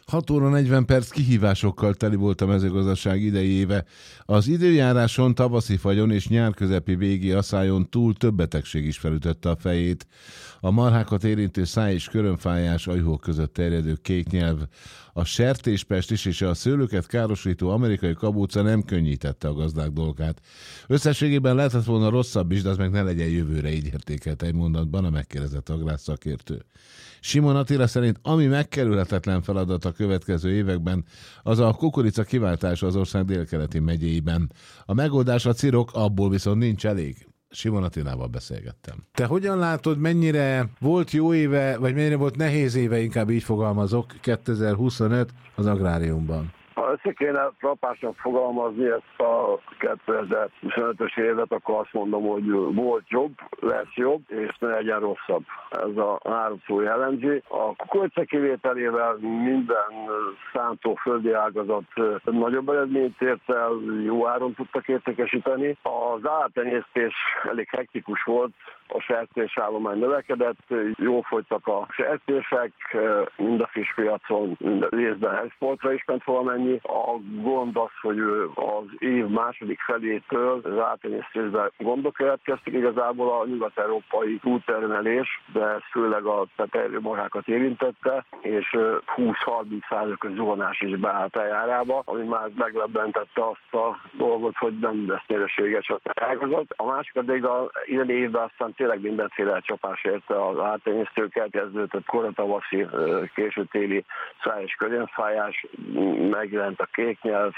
6 óra 40 perc kihívásokkal teli volt a mezőgazdaság idei éve. Az időjáráson, tavaszi fagyon és nyárközepi végi asszályon túl több betegség is felütötte a fejét. A marhákat érintő száj- és körömfájás, a juhok között terjedő kéknyelv, a sertéspest és a szőlőket károsító amerikai kabóca nem könnyítette a gazdák dolgát. Összességében lehetett volna rosszabb is, de az meg ne legyen jövőre, így értékelt egy mondatban a megkérdezett agrárszakértő. Simon Attila szerint ami megkerülhetetlen feladat a következő években, az a kukorica kiváltása az ország délkeleti megyéiben. A megoldás a cirok, abból viszont nincs elég. Simon Attilával beszélgettem. Te hogyan látod, mennyire volt jó éve, vagy mennyire volt nehéz éve, inkább így fogalmazok, 2025 az agráriumban? Ha össze kéne frappásan fogalmazni ezt a 2025-ös évet, akkor azt mondom, hogy volt jobb, lesz jobb, és ne legyen rosszabb. Ez a három szó jellemzi. A kukorica kivételével minden szántóföldi ágazat nagyobb eredményt ért el, jó áron tudtak értékesíteni. Az állattenyésztés elég hektikus volt, a sertésállomány növekedett, jól folytak a sertések, mind a friss piacon, mind a részben exportra is ment valamennyi. A gond az, hogy az év második felétől az állattenyésztésben gondok keletkeztek, igazából a nyugat-európai túltermelés, de ez főleg a teterjő marhákat érintette, és 20-30% zuhanás is beállt eljárába, ami már meglebbentette azt a dolgot, hogy nem lesz nyereséges az ágazat. A másik pedig az idei évben aztán tényleg mindenféle csapás érte az állattenyésztőket, kezdődött koratavaszi, későtéli száj- és körömfájás, megjelent a kéknyelv,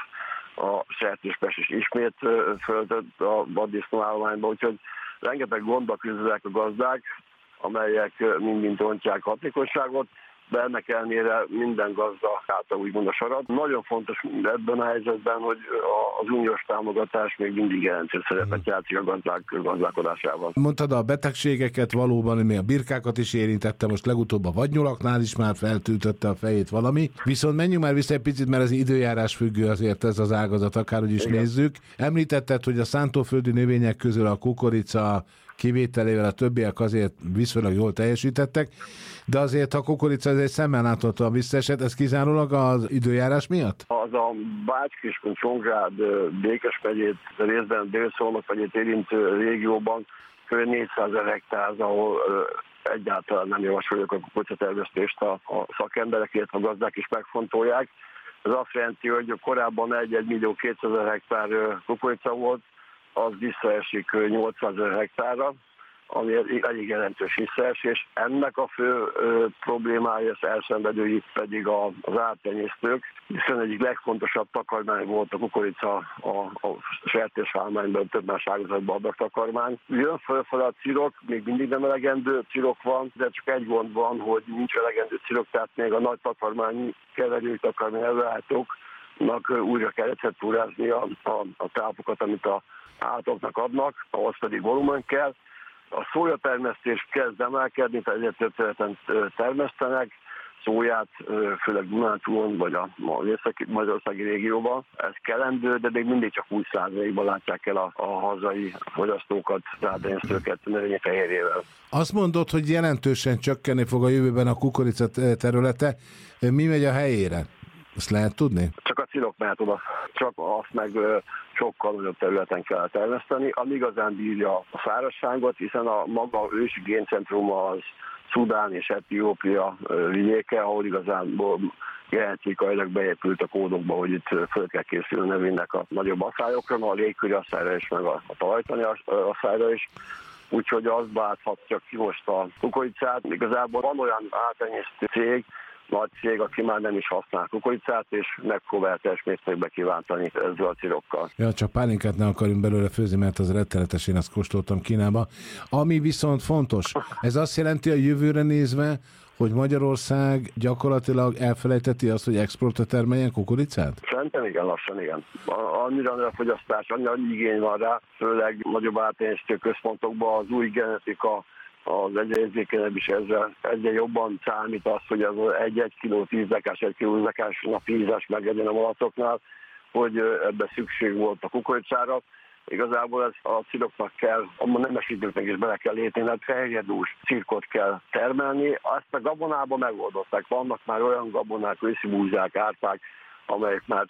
a sertéspest is ismét föltött a vaddisznóállományba, úgyhogy rengeteg gondba küzdenek a gazdák, amelyek mind rontják hatékonyságot, de ennek ellenére minden gazda állta úgymond a sarat. Nagyon fontos ebben a helyzetben, hogy az uniós támogatás még mindig jelentős szerepet játszik a gazdák gazdálkodásában. Mondtad a betegségeket, valóban, ami a birkákat is érintette, most legutóbb a vadnyulaknál is már feltűtötte a fejét valami. Viszont menjünk már vissza egy picit, mert az időjárás függő azért ez az ágazat, akárhogy is nézzük. Említetted, hogy a szántóföldi növények közül a kukorica kivételével a többiek azért viszonylag jól teljesítettek, de azért a kukorica ez egy szemmel láthatóan visszaesett, ez kizárólag az időjárás miatt? Az a Bács-Kiskun, Csongrád, Békes megyét, részben Dél-Szolnok megyét érintő régióban kb. 400 000 hektár, ahol egyáltalán nem javasoljuk a kukoricatermesztést a szakemberek, illetve a gazdák is megfontolják. Ez azt jelenti, hogy korábban 1 millió 200 000 hektár kukorica volt, az visszaesik 800 000 hektárra, ami elég jelentős visszaesés. Ennek a fő problémája, az elszenvedői pedig az állattenyésztők, hiszen egyik legfontosabb takarmány volt a kukorica a sertésállományban, több más ágazatban adagtakarmány. Jön fölfele a cirok, még mindig nem elegendő cirok van, de csak egy gond van, hogy nincs elegendő cirok, tehát még a nagy takarmány keverők, takarmány előállítóknak újra kell receptúrázni a tápokat, amit a állatoknak adnak, ahhoz pedig volumen kell. A szójatermesztés kezd emelkedni, tehát egyre több területen termesztenek szóját, főleg Dunántúlon vagy a észak-magyarországi régióban. Ez kelendő, de még mindig csak 20%-ban látják el a hazai fogyasztókat, állattenyésztőket növények fehérjével. Azt mondod, hogy jelentősen csökkenni fog a jövőben a kukorica területe. Mi megy a helyére? Ezt lehet tudni? Csak a cirok mehet oda. Csak azt meg sokkal nagyobb területen kell termeszteni, ami igazán bírja a szárazságot, hiszen a maga ősi géncentruma az Szudán és Etiópia vidéke, ahol igazán genetikailag beépült a kódokba, hogy itt föl kell készülni a növénynek a nagyobb asszályokra, a légköri asszályra is, meg a talajtani asszályra is. Úgyhogy az válthatja ki most a kukoricát. Igazából van olyan általányésztő cég, nagy cég, aki már nem is használ kukoricát, és megpróbál teljes mértékben kiváltani ezzel a cirokkal. Ja, csak pálinkát ne akarjunk belőle főzni, mert az rettenetes, én azt kóstoltam Kínába. Ami viszont fontos, ez azt jelenti a jövőre nézve, hogy Magyarország gyakorlatilag elfelejteti azt, hogy exportra termeljen kukoricát? Szerintem igen, lassan igen. Annyira nagy a fogyasztás, annyira igény van rá, főleg nagyobb általánosítő központokban az új genetika, az egyre érzékenyebb is ezzel egyre jobban számít az, hogy az 1 kiló 10 dekás, 1 kiló 10 dekás napi hízás meglegyen a malatoknál, hogy ebbe szükség volt a kukoricára. Igazából ez a cirkoknak kell, a nemesítőknek is bele kell lépni, mert fehérjedús cirkot kell termelni. Azt a gabonában megoldották. Vannak már olyan gabonák, őszibúzsák, árpák, amelyek már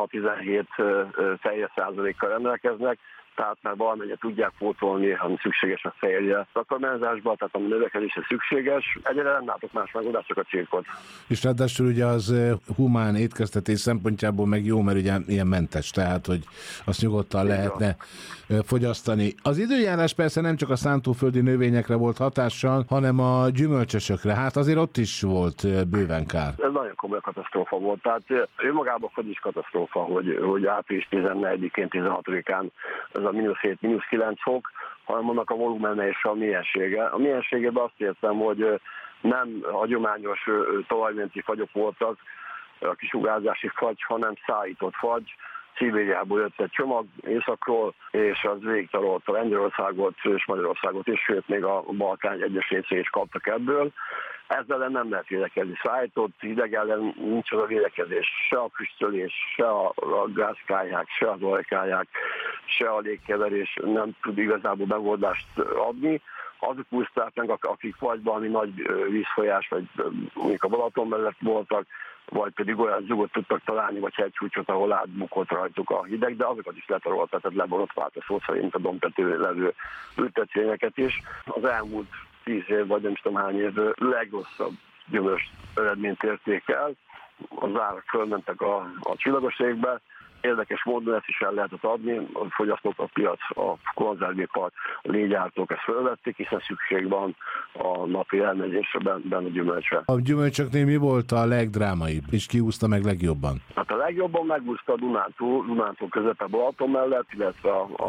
16-17 teljes százalékkal rendelkeznek, tehát már valamennyire tudják pótolni, ha szükséges a fehérje takarmányzásba, tehát ami növekedésre szükséges. Egyre nem látok más megoldást, csak a cirkot. És ráadásul ugye az humán étkeztetés szempontjából meg jó, mert ugye ilyen mentes, tehát hogy azt nyugodtan lehetne fogyasztani. Az időjárás persze nem csak a szántóföldi növényekre volt hatással, hanem a gyümölcsösökre. Hát azért ott is volt bőven kár. Ez nagyon komoly katasztrófa volt. Tehát önmagában is katasztrófa, hogy április 14-én, 16-án ez a -7, -9 fok, hanem annak a volumene és a miensége. A mienségében azt értem, hogy nem hagyományos talajmenti fagyok voltak, a kisugárzási fagy, hanem szállított fagy. Szibériából jött egy csomag északról, és az végigtarolta Lengyelországot és Magyarországot is, sőt még a Balkán egyes részén is kaptak ebből. Ezzel ellen nem lehet védekezni. Szállított hideg ellen nincs az a védekezés. Se a füstölés, se a gázkályák, se az olajkályák, se a légkeverés nem tud igazából megoldást adni. Azok úszták meg, akik vagy valami nagy vízfolyás, vagy mondjuk a Balaton mellett voltak, vagy pedig olyan zugot tudtak találni, vagy hegycsúcsot, ahol átbukott rajtuk a hideg, de azokat is letaroltak, tehát leborotvált a szó szerint a dombtető levő ültetvényeket is. Az elmúlt 10 év, vagy nem tudom hány év legrosszabb gyümölcs eredményt érték el. Az árak fölmentek a csillagos égbe. Érdekes módon ezt is el lehetett adni, a fogyasztók, a piac, a konzervipar, a légyártók ezt fölvették, hiszen szükség van a napi elmegyésre benne a gyümölcsre. A gyümölcsöknél mi volt a legdrámaibb, és ki úszta meg legjobban? Hát a legjobban megúszta a Dunántúl közepe Balaton mellett, illetve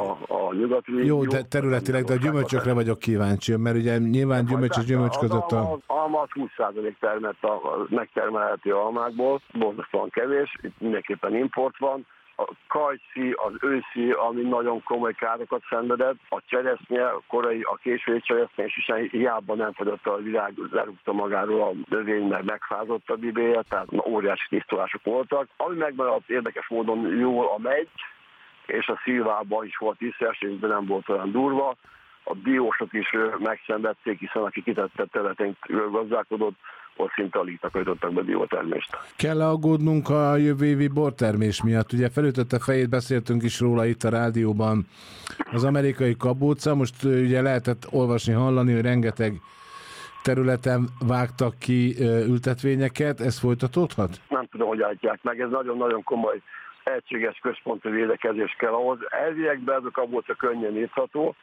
a nyugati. Jó, de területileg, de a gyümölcsökre vagyok kíváncsi, mert ugye nyilván gyümölcs és gyümölcs között a... alma 20% termett megtermelhető almákból, borzasztóan kevés, itt mindenképpen import van. A kajszi, az őszi, ami nagyon komoly károkat szenvedett, a cseresznye, a korai, a késői cseresznye, és hiába nem fogyott a világ, lerúgta magáról a növény, mert megfázott a bibéje, tehát óriási tisztulások voltak. Ami megmaradt érdekes módon jól a megy, és a szilvában is volt visszaesés, de nem volt olyan durva. A diósok is megszenvedték, hiszen aki kitett területén gazdálkodott, ott szinte alig takarítottak be diótermést. Kell aggódnunk a jövő évi bortermés miatt? Ugye felütötte fejét, beszéltünk is róla itt a rádióban. Az amerikai kabóca, most ugye lehetett olvasni, hallani, hogy rengeteg területen vágtak ki ültetvényeket, ez folytatódhat? Nem tudom, hogy állítják meg, ez nagyon-nagyon komoly egységes központú védekezés kell ahhoz. Elviekben ez a kabóca könnyen írható,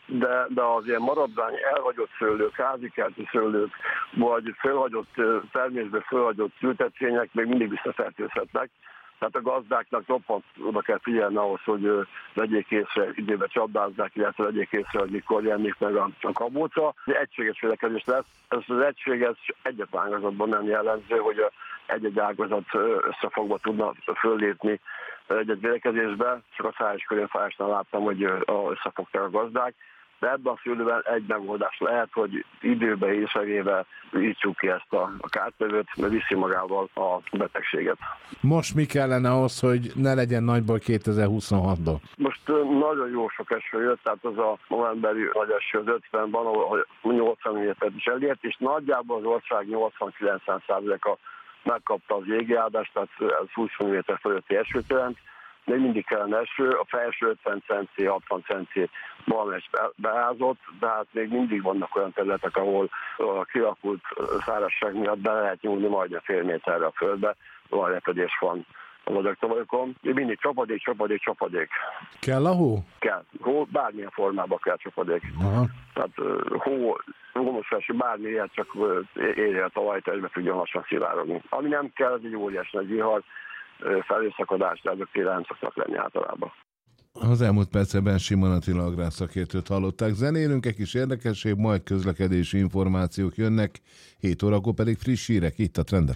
de az ilyen maradvány elhagyott szőlők, házikerti szőlők, vagy termésből felhagyott ültetvények még mindig visszafertőzhetnek. Tehát a gazdáknak roppant oda kell figyelni ahhoz, hogy vegyék észre, időbe csapdázzák, illetve vegyék észre, hogy mikor jelenik meg a kabóca. Egységes védekezés lesz. Ez az egység egyetlen ágazatban nem jellemző, hogy egy-egy ágazat összefogva tudna föllépni egy-egy védekezésbe. Csak a Szájás Körönfájásnál láttam, hogy összefogták a gazdák. De ebben a szülőben egy megoldás lehet, hogy időbe észrevéve ítsuk ki ezt a kártevőt, mert viszi magával a betegséget. Most mi kellene ahhoz, hogy ne legyen nagyból 2026-ban? Most nagyon jó sok eső jött, tehát az a novemberi nagy eső az 50 van, ahol 80 mm is elért, és nagyjából az ország 80-90%-a megkapta az jégjárást, tehát ez 20 mm fölötti esőt jelent. Még mindig kellene eső, a felső 50 centi, 60 centi valamelyes beázott, de hát még mindig vannak olyan területek, ahol a kialakult szárazság miatt be lehet nyúlni majdnem fél méterre a földbe, olyan repedés van az agyagtalajokon. Mindig csapadék. Kell a hó? Kell. Hó, bármilyen formában kell csapadék. Aha. Tehát hómosás, bármilyen, csak érje a talajt, és be tudjon lassan szivárogni. Ami nem kell, az egy óriási nagy vihar, felőszakadás, de azok télen szoktak lenni általában. Az elmúlt percben Simon Attila agrárszakértőt hallották. Zenélünk egy kis érdekesség, majd közlekedési információk jönnek, 7 órakor pedig friss hírek itt a Trend